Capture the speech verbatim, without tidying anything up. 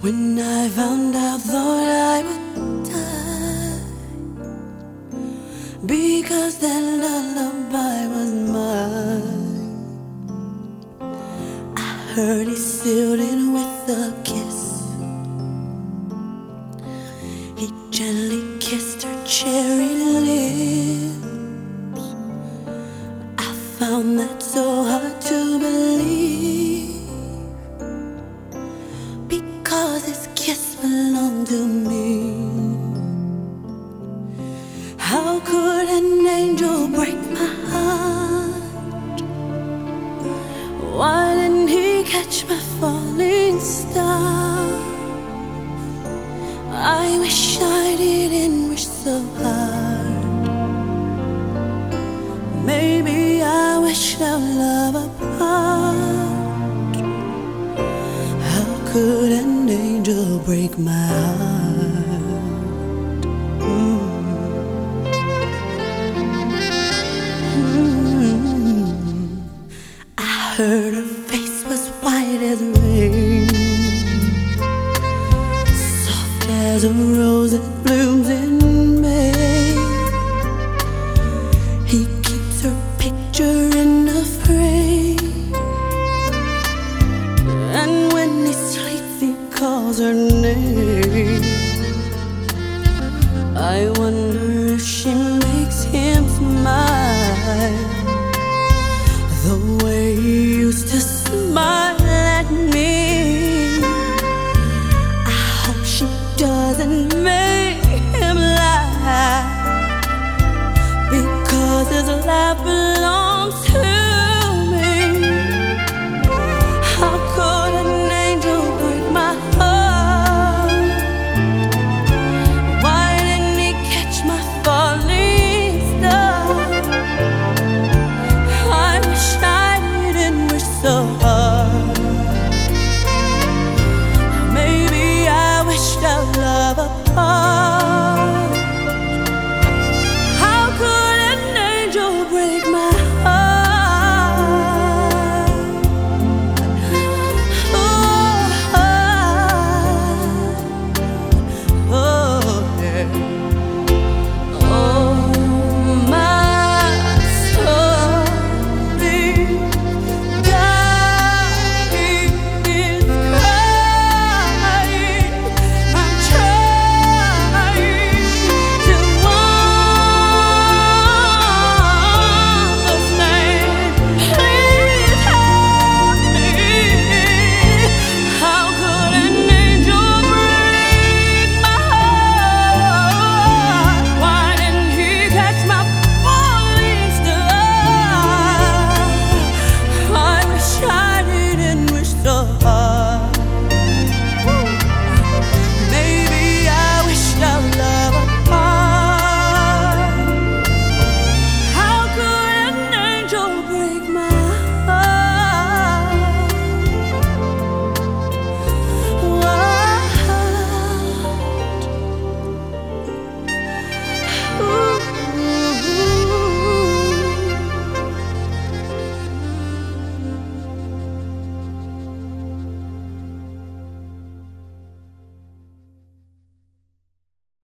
When I found out, thought I would die, because that lullaby was mine. I heard he sealed it with a kiss. He gently kissed her cherry lips. I found that so hard to believe, because his kiss belonged to me. How could an angel break my heart? Why didn't he catch my falling star? I wish I didn't wish so hard. Maybe I wish our love apart. How could an angel break my heart? Mm. Mm. I heard her face was white as rain, as a rose that blooms in May. He keeps her picture in a frame, and when he sleeps he calls her name. I wonder if she makes him smile the way he used to smile at me. Doesn't make him laugh, because his laugh belongs to